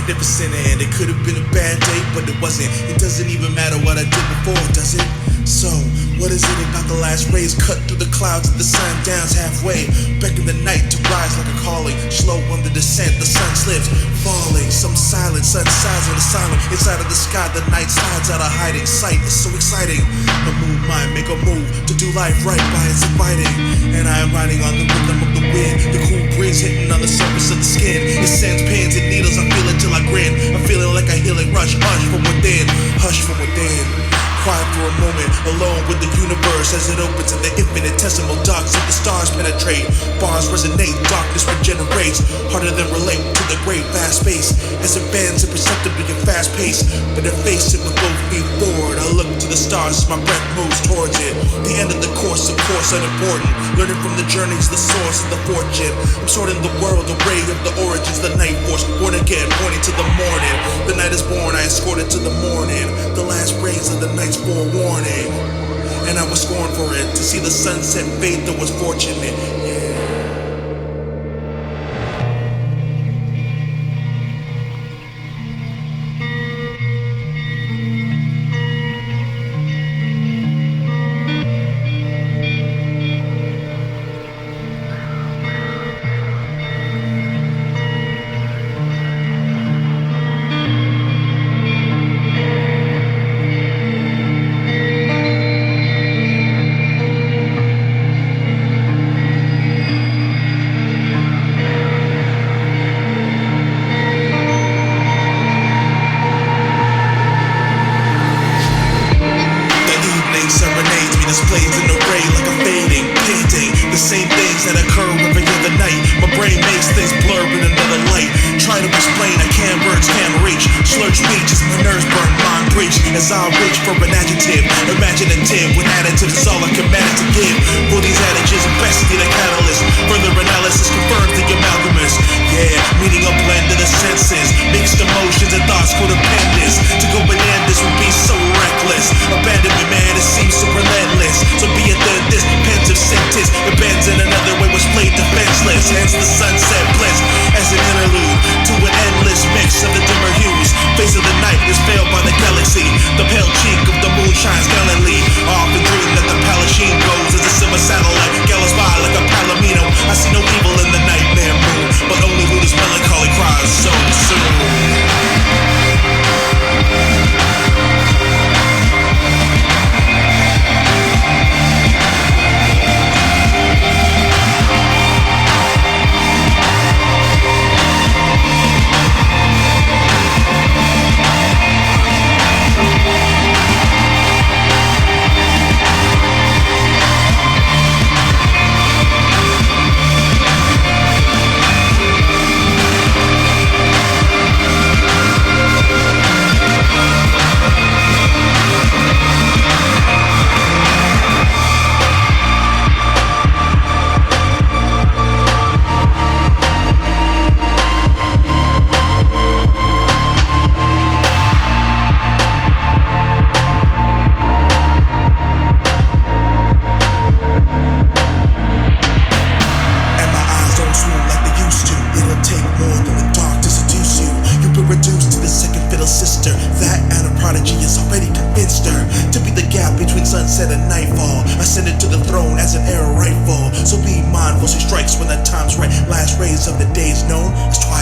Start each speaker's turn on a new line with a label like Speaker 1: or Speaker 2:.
Speaker 1: magnificent, and it could have been a bad day, but it wasn't. It doesn't even matter what I did before, does it? So, what is it about the last rays cut through the clouds and the sun downs halfway, beckon the night to rise like a calling, slow on the descent, the sun slips, falling, some silent, sun sighs on the silent, inside of the sky, the night slides out of hiding sight, it's so exciting, a moon might make a move, to do life right by its inviting, and I am riding on the rhythm of the wind, the cool breeze hitting on the surface of the skin, it sends pins and needles, I feel it till I grin, I'm feeling like a healing rush, hush from within, hush from within. Quiet for a moment, alone with the universe as it opens in the infinitesimal darks of the stars penetrate. Bars resonate, darkness regenerates, harder than relate to the great vast space as it bends imperceptibly and fast pace. But I face it with both feet forward. I look to the stars as my breath moves towards it. The end of the course, of course, unimportant. Learning from the journeys, the source of the fortune. I'm sorting the world, the ray of the origins, the night force, born again, pointing to the morning. The night is born, I escort it to the morning. The last rays of the night's forewarning, and I was scorned for it. To see the sunset fade though was fortunate. Yeah. Displays in array like a fading painting. The same things that occur every other night. My brain makes things blur in another light. Try to explain, I can't, words can't reach. Slurred speech as my nerves burn, mind breach. As I reach for an adjective, imaginative. When additives is all I can manage to give. For these adages, best need a catalyst. Further analysis confirms the amalgamous. Yeah, meaning a blend of the senses. Mixed emotions and thoughts codependence. To go bananas would be so reckless. Abandonment, man, it seems so relentless. So be it that this pensive sentence it bends in another way was played defenseless. Hence the sunset bliss as an interlude to an endless mix of the dimmer hues. Face of the night is veiled by the galaxy. The pale cheek of the moon shines gallantly. I often dream that the Palestine goes as a silver satellite gallows by like a palomino. I see no evil in the nightmare moon, but only who this melancholy cries so soon. Sister, that and a prodigy is already convinced her to be the gap between sunset and nightfall. Ascended to the throne as an arrow rifle. So be mindful, she strikes when the time's right. Last rays of the day is known as twilight.